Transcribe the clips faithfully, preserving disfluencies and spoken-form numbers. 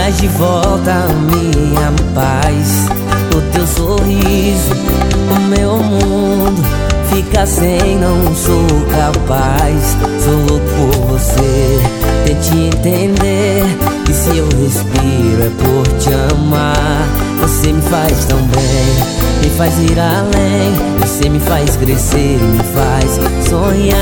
Traz de volta a minha paz. O teu sorriso, o meu mundo fica sem, não sou capaz. Sou louco por você, tente entender que se eu respiro é por te amar. Você me faz tão bem, me faz ir além. Você me faz crescer, me faz sonhar.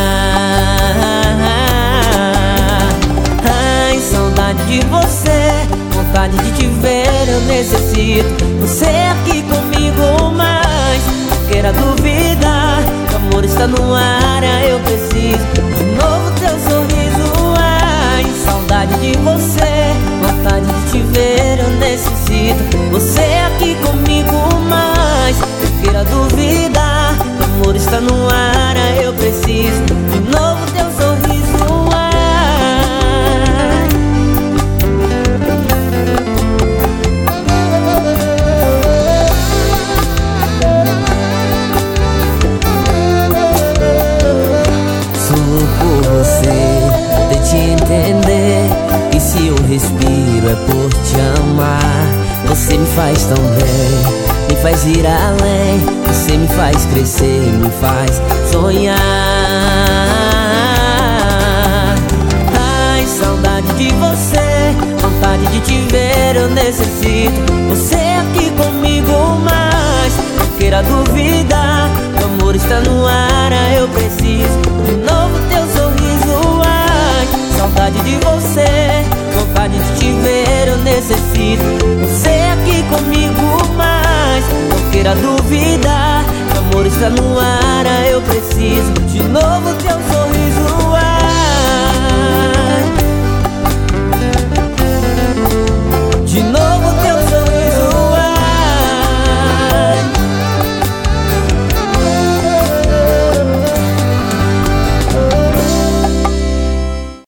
Ai, saudade de você, vontade de te ver, eu necessito você aqui comigo, mas não queira duvidar, o amor está no ar, eu preciso de novo teu sorriso. Ai, saudade de você, vontade de te ver, eu necessito você aqui comigo, mas não queira duvidar, o amor está no ar, eu preciso de novo teu sorriso. Tente entender que se eu respiro é por te amar. Você me faz tão bem, me faz ir além. Você me faz crescer, me faz sonhar. Ai, saudade de você, vontade de te ver, eu necessito você aqui comigo, mas não queira duvidar, o amor está no ar, eu preciso de novo teu sorriso. Ai, saudade de você, vontade de te ver, eu necessito você aqui comigo, mas não queira duvidar, o amor está no ar, eu preciso de novo teu